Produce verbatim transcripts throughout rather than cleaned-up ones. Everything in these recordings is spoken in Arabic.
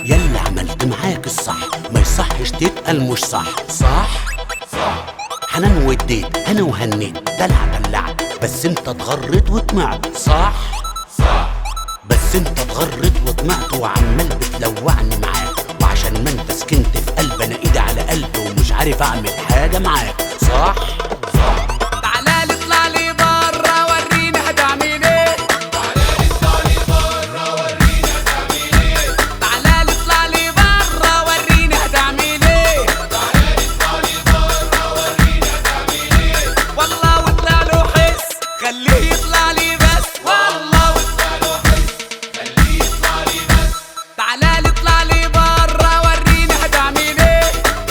يلا عملت معاك الصح، ما يصحش تتقل مش صح. صح صح حنان واديت انا وهنيت، دلع دلعت بس انت اتغريت وطمعت. صح صح بس انت اتغريت وطمعت وعمال بتلوعني معاك، وعشان ما انت سكنت في قلب انا ايدي على قلبي ومش عارف اعمل حاجه معاك. صح صح تعالى اطلع لي بره وريني هتعمل ايه. تعالى اطلع لي بره وريني هتعمل ايه. والله واطلع له حس خليه يطلع لي بس. والله واطلع له حس خليه يطلع لي بس. تعالى اطلع لي بره وريني هتعمل ايه.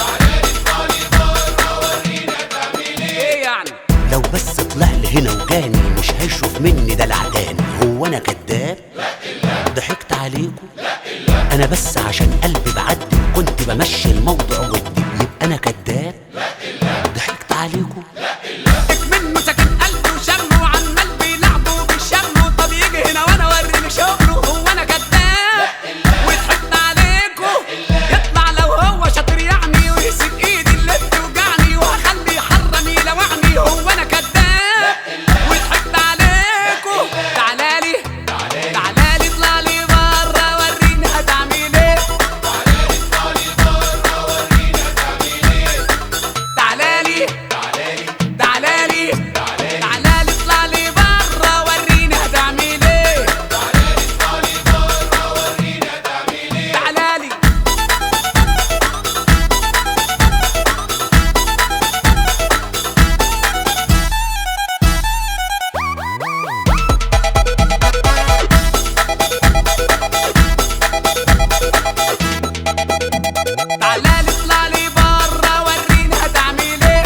ايه يعني لو بس طلع لي هنا وجاني مش هيشوف مني ده العداني. هو انا كداب؟ ضحكت عليكم؟ انا بس عشان قلبي بعدي وكنت بمشي الموضوع ودي يبقى انا كداب؟ ضحكت عليكم؟ منه ساكن قلبي وشغله وعمال بيلعبوا بالشغله. طب يجي هنا وانا اوريني شغله. هو انا كداب وضحكت عليكم؟ يطلع لو هو شاطر يعني ويسيب ايدي اللي بتوجعني وهخلي يحرم يلوعني. هو انا كداب وضحكت عليكم؟ تعالالي تعالالي اطلع لي بره وريني هتعمل ايه. تعالالي تعالالي تعالالي اطلع لي بره وريني هتعمل ايه. تعالالي تعالالي اطلع لي بره وريني هتعمل ايه.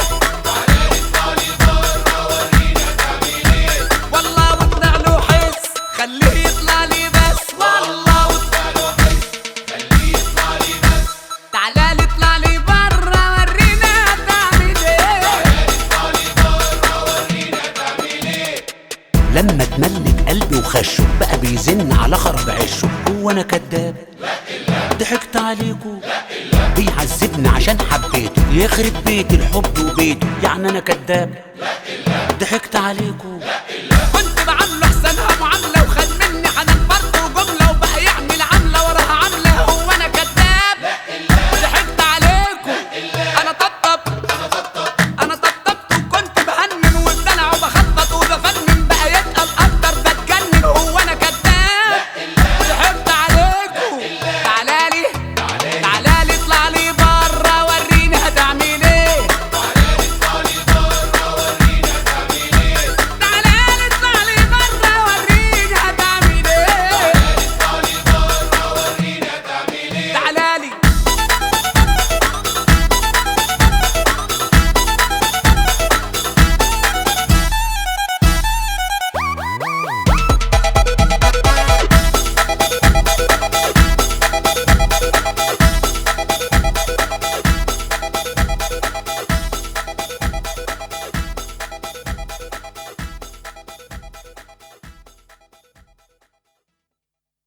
والله واطلع له حس خليه يطلع لي بس. والله واطلع له حس خليه يطلع لي بس. تعالالي اطلع لي بره وريني هتعمل ايه. لما اتملك قلبي وخشه بقى بيزن على خرب عشه. هو انا كداب؟ ضحكت عليكم؟ بيعذبني عشان حبيته يخرب بيت الحب وبيته. يعني انا كداب؟ ضحكت عليكم؟